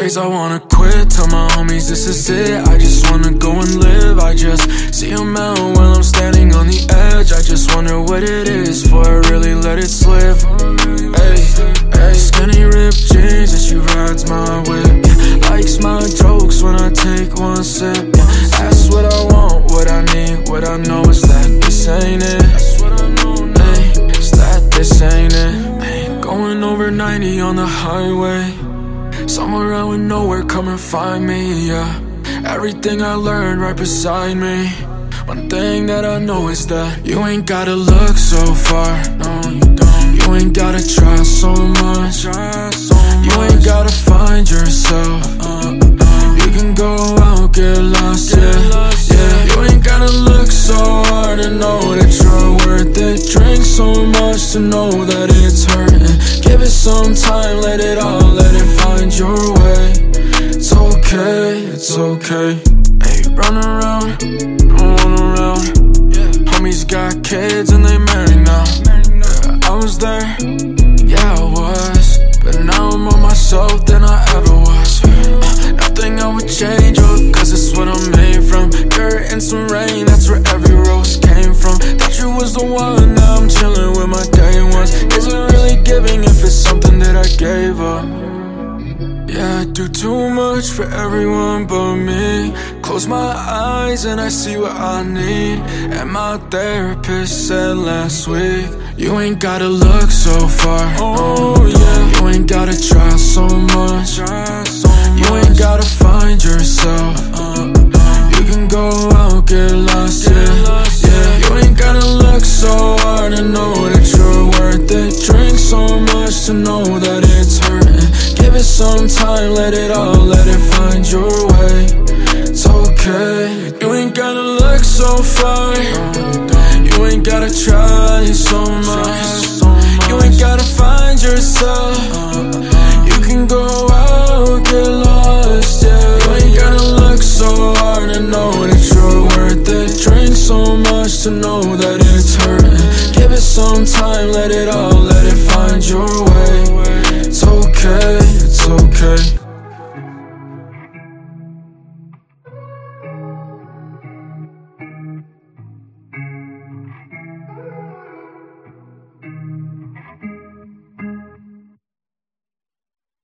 days I wanna quit, tell my homies this is it. I just wanna go and live, I just see them out while I'm standing on the edge. I just wonder what it is before I really let it slip. Ay, ay, skinny ripped jeans and she rides my whip. Likes my jokes when I take one sip. That's what I want, what I need, what I know is that this ain't it. That's what I know now. Ay, it's that this ain't it. Ay, going over 90 on the highway. Somewhere out with nowhere, come and find me, yeah. Everything I learned right beside me. One thing that I know is that you ain't gotta look so far, no you don't. You ain't gotta try so much. You ain't gotta find yourself. You can go out, get lost, yeah. You ain't gotta look so hard to know that you're worth it. Drink so much to know that it's hurting. Give it some time, let it find your way. It's okay, it's okay. Hey, run around, don't run around. Homies got kids and they married now. I was there, yeah I was, but now I'm more myself than I ever was. Nothing I would change, cause it's what I'm made from. Dirt and some rain, that's where every rose came from. Thought you was the one, now I'm chilling with my day ones. Is it really giving if it's something that I gave up? Yeah, I do too much for everyone but me. Close my eyes and I see what I need. And my therapist said last week, you ain't gotta look so far, oh yeah. You ain't gotta try so much. You ain't gotta find yourself. You can go out, get lost, yeah. You ain't gotta look so hard to know that you're worth it. Drink so much to know that it's hurting. Give it some time, let it find your way. It's okay, you ain't gotta look so far. You ain't gotta try so much. You ain't gotta find yourself.